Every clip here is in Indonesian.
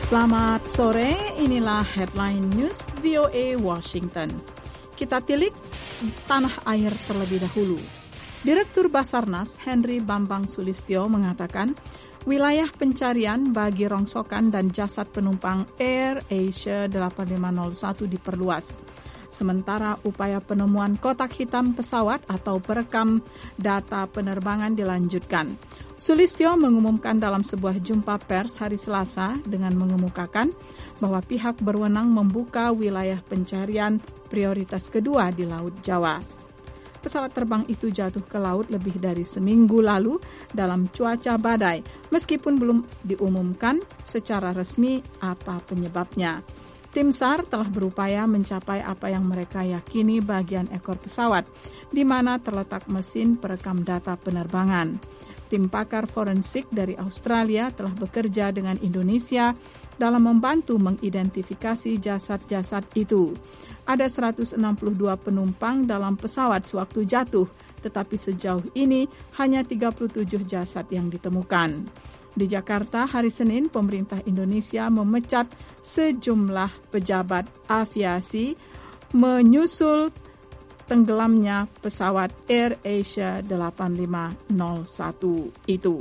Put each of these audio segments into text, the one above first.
Selamat sore, inilah Headline News VOA Washington. Kita tilik tanah air terlebih dahulu. Direktur Basarnas Henry Bambang Sulistyo mengatakan wilayah pencarian bagi rongsokan dan jasad penumpang Air Asia 8501 diperluas. Sementara upaya penemuan kotak hitam pesawat atau perekam data penerbangan dilanjutkan. Sulistyo mengumumkan dalam sebuah jumpa pers hari Selasa dengan mengemukakan bahwa pihak berwenang membuka wilayah pencarian prioritas kedua di Laut Jawa. Pesawat terbang itu jatuh ke laut lebih dari seminggu lalu dalam cuaca badai, meskipun belum diumumkan secara resmi apa penyebabnya. Tim SAR telah berupaya mencapai apa yang mereka yakini bagian ekor pesawat, di mana terletak mesin perekam data penerbangan. Tim pakar forensik dari Australia telah bekerja dengan Indonesia dalam membantu mengidentifikasi jasad-jasad itu. Ada 162 penumpang dalam pesawat sewaktu jatuh, tetapi sejauh ini hanya 37 jasad yang ditemukan. Di Jakarta, hari Senin, pemerintah Indonesia memecat sejumlah pejabat aviasi menyusul tenggelamnya pesawat Air Asia 8501 itu.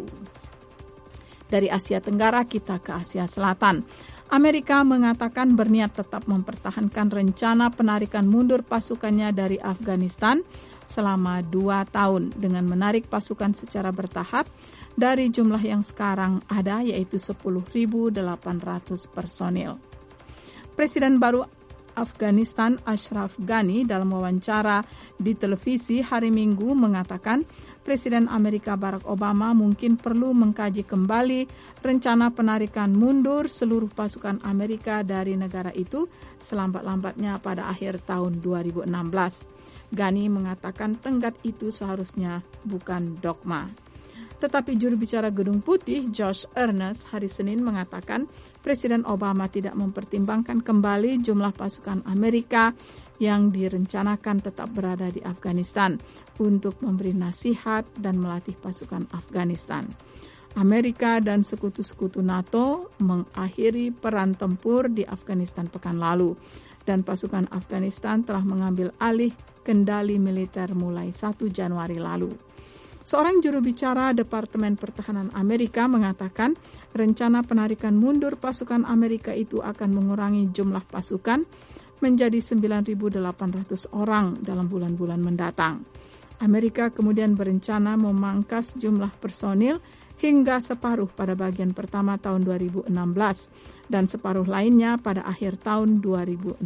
Dari Asia Tenggara kita ke Asia Selatan. Amerika mengatakan berniat tetap mempertahankan rencana penarikan mundur pasukannya dari Afghanistan selama 2 tahun dengan menarik pasukan secara bertahap dari jumlah yang sekarang ada, yaitu 10.800 personil. Presiden baru Afghanistan Ashraf Ghani dalam wawancara di televisi hari Minggu mengatakan Presiden Amerika Barack Obama mungkin perlu mengkaji kembali rencana penarikan mundur seluruh pasukan Amerika dari negara itu selambat-lambatnya pada akhir tahun 2016. Ghani mengatakan tenggat itu seharusnya bukan dogma. Tetapi juru bicara Gedung Putih, Josh Earnest, hari Senin mengatakan Presiden Obama tidak mempertimbangkan kembali jumlah pasukan Amerika yang direncanakan tetap berada di Afghanistan untuk memberi nasihat dan melatih pasukan Afghanistan. Amerika dan sekutu-sekutu NATO mengakhiri peran tempur di Afghanistan pekan lalu, dan pasukan Afghanistan telah mengambil alih kendali militer mulai 1 Januari lalu. Seorang juru bicara Departemen Pertahanan Amerika mengatakan rencana penarikan mundur pasukan Amerika itu akan mengurangi jumlah pasukan menjadi 9.800 orang dalam bulan-bulan mendatang. Amerika kemudian berencana memangkas jumlah personil hingga separuh pada bagian pertama tahun 2016 dan separuh lainnya pada akhir tahun 2016.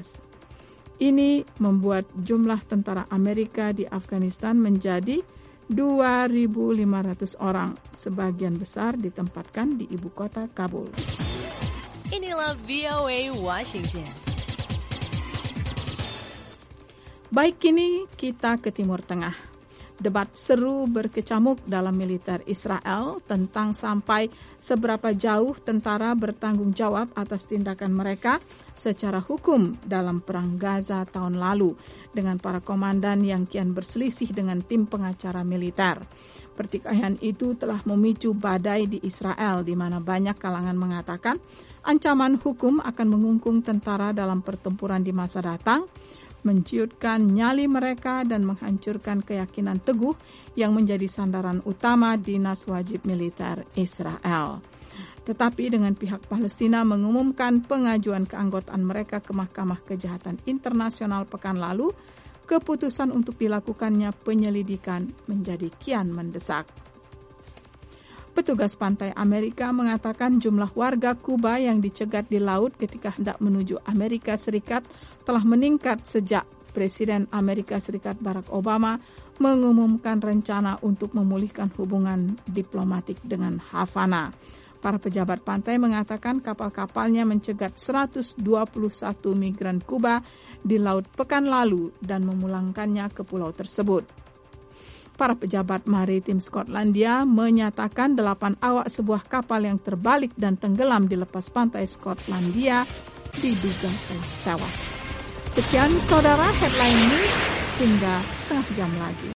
Ini membuat jumlah tentara Amerika di Afghanistan menjadi 2.500 orang, sebagian besar ditempatkan di ibu kota Kabul. Inilah VOA Washington. Baik, kini kita ke Timur Tengah. Debat seru berkecamuk dalam militer Israel tentang sampai seberapa jauh tentara bertanggung jawab atas tindakan mereka secara hukum dalam Perang Gaza tahun lalu dengan para komandan yang kian berselisih dengan tim pengacara militer. Pertikaian itu telah memicu badai di Israel di mana banyak kalangan mengatakan ancaman hukum akan mengungkung tentara dalam pertempuran di masa datang, menciutkan nyali mereka dan menghancurkan keyakinan teguh yang menjadi sandaran utama dinas wajib militer Israel. Tetapi dengan pihak Palestina mengumumkan pengajuan keanggotaan mereka ke Mahkamah Kejahatan Internasional pekan lalu, keputusan untuk dilakukannya penyelidikan menjadi kian mendesak. Petugas pantai Amerika mengatakan jumlah warga Kuba yang dicegat di laut ketika hendak menuju Amerika Serikat telah meningkat sejak Presiden Amerika Serikat Barack Obama mengumumkan rencana untuk memulihkan hubungan diplomatik dengan Havana. Para pejabat pantai mengatakan kapal-kapalnya mencegat 121 migran Kuba di laut pekan lalu dan memulangkannya ke pulau tersebut. Para pejabat maritim Skotlandia menyatakan 8 awak sebuah kapal yang terbalik dan tenggelam di lepas pantai Skotlandia diduga telah tewas. Sekian saudara, Headline News, hingga setengah jam lagi.